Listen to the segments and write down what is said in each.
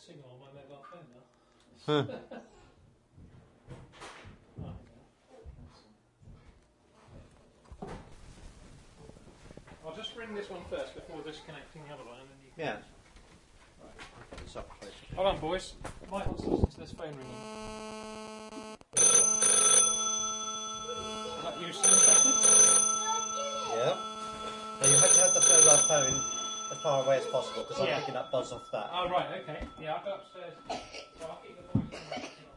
signal on my mobile phone now. I'll just ring this one first before disconnecting the other one, and then you can... Yeah. Right. It's up close. Hold on, boys. Might want to listen to this phone ringing. Is that you still interested? Yeah. Now you have to have the mobile phone as far away as possible because I'm picking up buzz off that. Oh, right, okay. Yeah, I'll go upstairs. So I'll keep the voice on.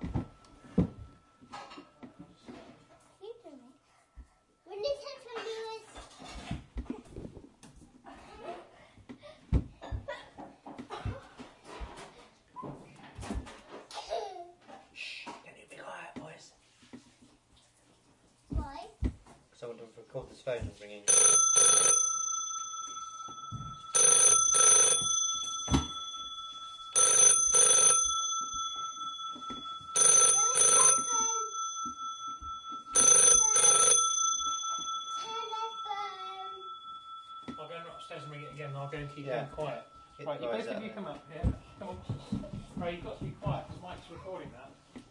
When this happens, Lewis. Shh, can you be quiet, boys? Why? Because I want to record this phone ringing. I'll go upstairs and ring it again, and I'll go and keep Yeah. them quiet. Right, you both of you come up here. Come on. Right, you've got to be quiet, because Mike's recording that.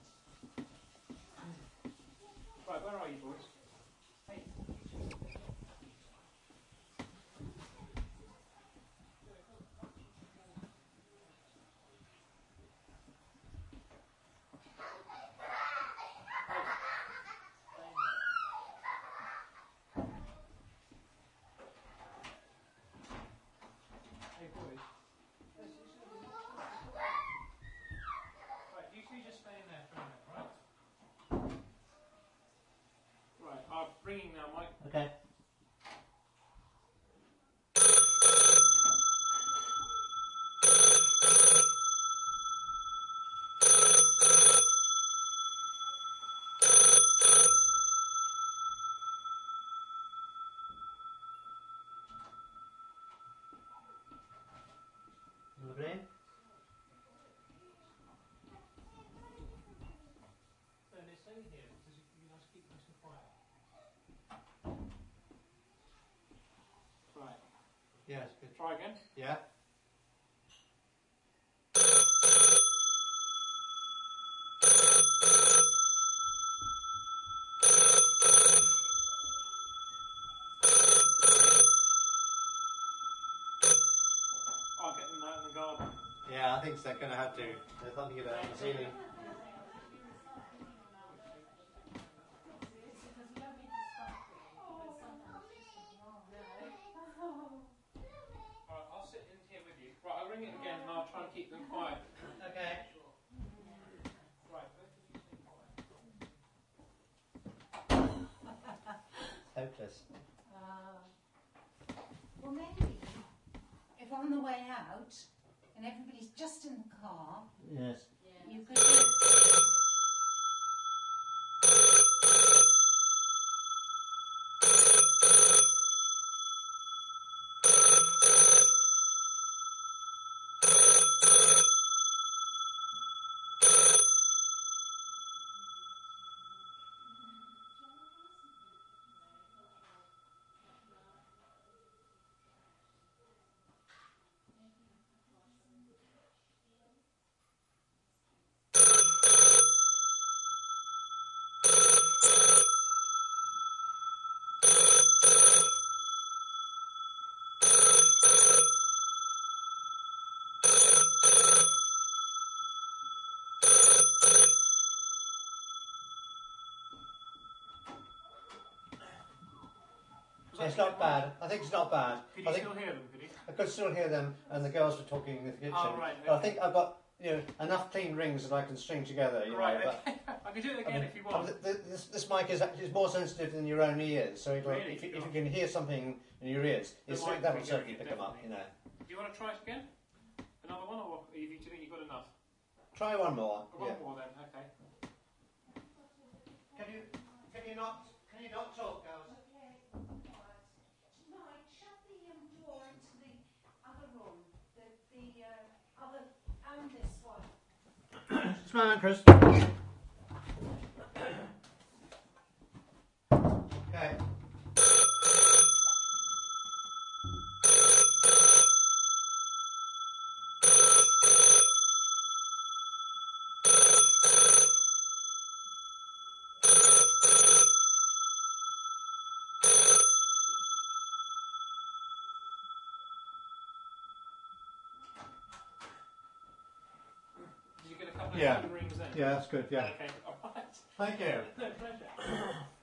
Right, where are you, boys? Hey. Hey, boys. Right, you two just stay in there for a minute, right? Right, I'm ringing now, Mike. Okay. Lovely. No, they stay here, because you must keep nice and quiet. Right, Yes, good. try again. Yeah. I'll get them out in the garden. Yeah, I think so. They're going to have to. There's something about the ceiling. Alright, I'll sit in here with you. Right, I'll ring it again and I'll try and keep them quiet. Okay. Right, both of you stay quiet. Hopeless. Well, maybe if on the way out and everybody's just in the car, Yes. you could. It's not bad. I think it's not bad. Could you I think still hear them, could you? I could still hear them, and the girls were talking in the kitchen. Oh, right, But I okay. think I've got enough clean rings that I can string together. Right, but, okay. I can do it again I mean, if you want. this mic is actually more sensitive than your own ears, so it'll, Really? if you can hear something in your ears, The that mic will will certainly get pick them up. definitely. Do you want to try it again? Another one, or do you think you've got enough? Try one more. One more then, okay. Can you not talk, girls? Right, shut the door into the other room, the other and this one. Just a moment, Chris. Okay. when Yeah. the phone rings in. Yeah, that's good. Yeah. Okay, alright. Thank you. No, pleasure.